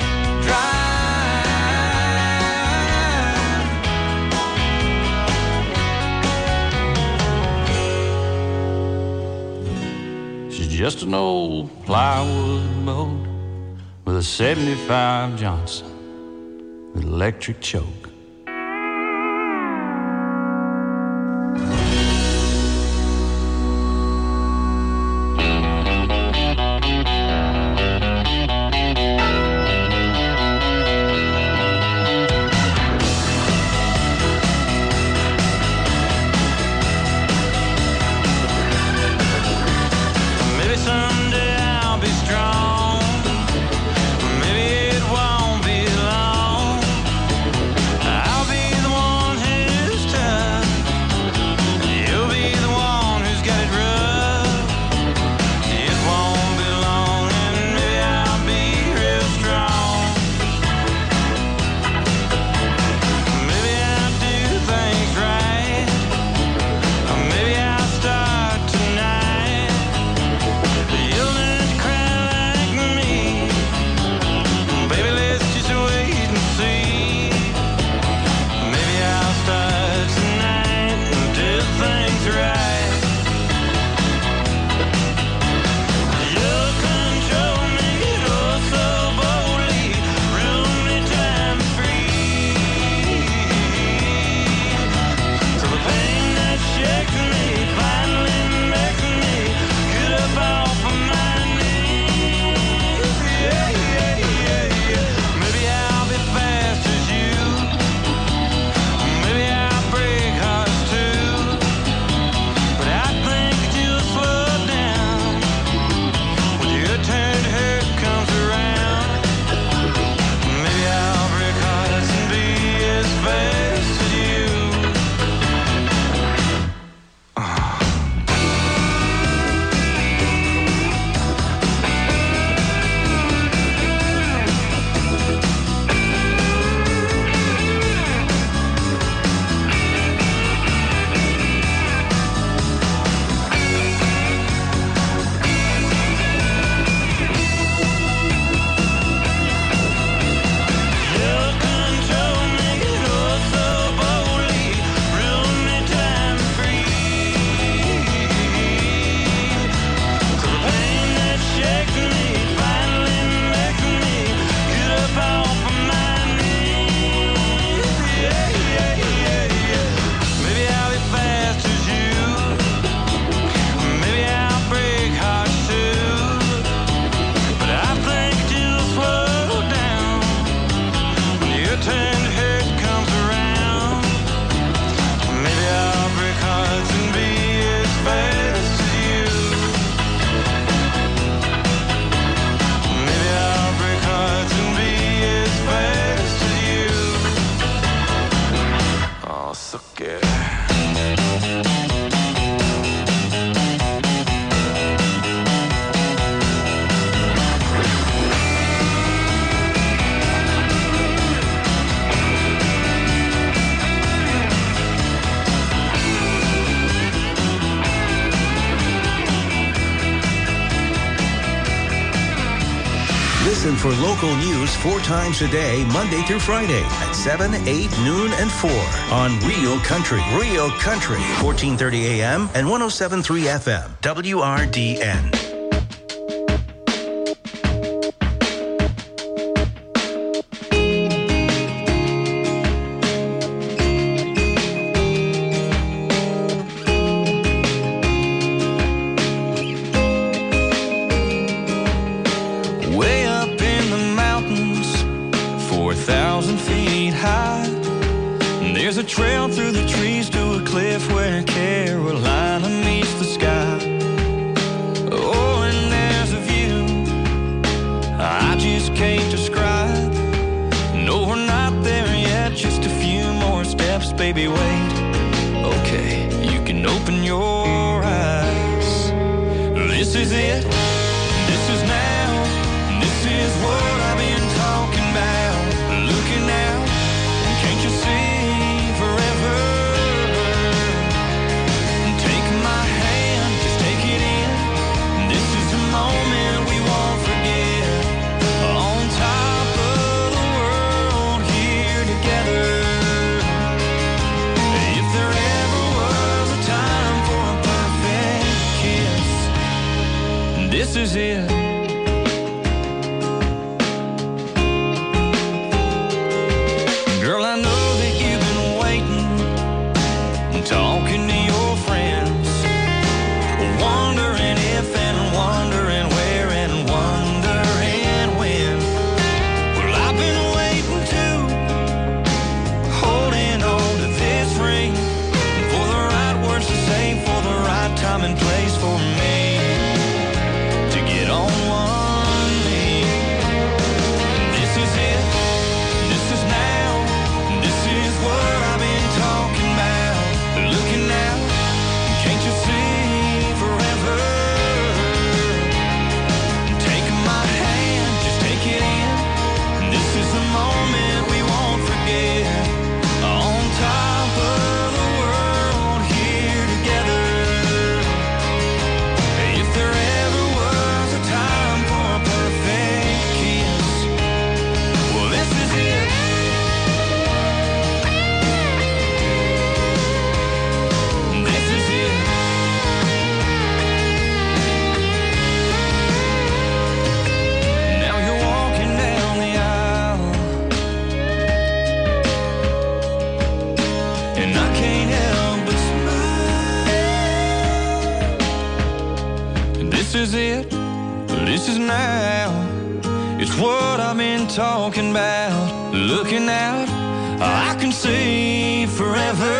drive. She's just an old plywood boat with a 75 Johnson with electric choke. Maybe someday I'll be strong. Maybe it won't be long. I'll be the one who's tough. You'll be the one who's got it rough. It won't be long and maybe I'll be real strong. Maybe I'll do things right. Or maybe I'll start tonight. You'll learn to cry like me. Baby, let's just wait and see. Maybe I'll start tonight and do things right. You'll control me, oh so boldly, rule me time free. So the pain that shakes me finally makes me get up off of my knees. Yeah, yeah, yeah, yeah. Maybe I'll be fast as you. Maybe I'll break hearts too. But I think that you'll slow down when your turned head comes around. Maybe I'll break hearts and be as fast as you. You'll control me, oh so boldly, rule me time free. So the pain that shakes me finally makes me get up off of my knees. Yeah, yeah, yeah, yeah. Maybe I'll be fast as you. Maybe I'll break hearts too. But I think you'll slow down when your turned head comes around. Maybe I'll break hearts and be as fast as you. Maybe I'll break hearts and be as fast as you. Oh, so good. Listen for local news 4 times a day, Monday through Friday at 7, 8, noon, and 4 on Real Country. Real Country, 1430 AM and 107.3 FM, WRDN. 1,000 feet high. There's a trail through the trees to a cliff where Carolina meets the sky. Oh, and there's a view I just can't describe. No, we're not there yet, just a few more steps, baby, wait. Okay, you can open your eyes. This is it, this is now, this is what I've been talking about. Looking out, can't you see? Forever. Take my hand, just take it in. This is a moment we won't forget. On top of the world, here together. If there ever was a time for a perfect kiss, this is it. Girl, I know that you've been waiting, talking to your friends, wondering if and wondering where and wondering when. Well, I've been waiting too, holding on to this ring, for the right words to say, for the right time and place for me to get on one knee. This is it, this is now, this is what I've been talking about. Looking out, can't you see? Forever. Take my hand, just take it in. This is a moment we won't forget. On top of the world, here together. If there ever was a time for a perfect kiss, well, this is it. This is it. Now you're walking down the aisle, and I can't help but smile. And this is it, this is now. It's what I've been talking about. Looking out, I can see forever.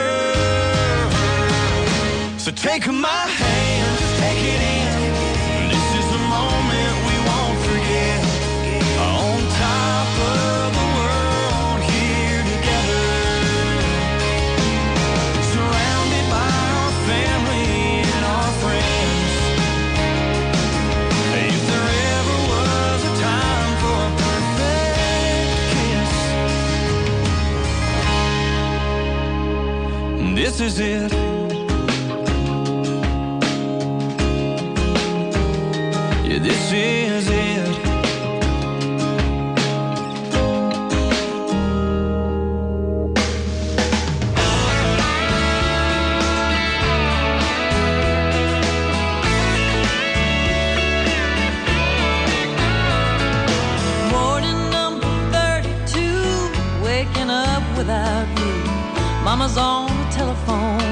So take my hand, just take it in. This is a moment we won't forget. On top of the world, here together. Surrounded by our family and our friends. If there ever was a time for a perfect kiss, this is it. Yeah, this is it. Morning number 32, waking up without you. Mama's on the telephone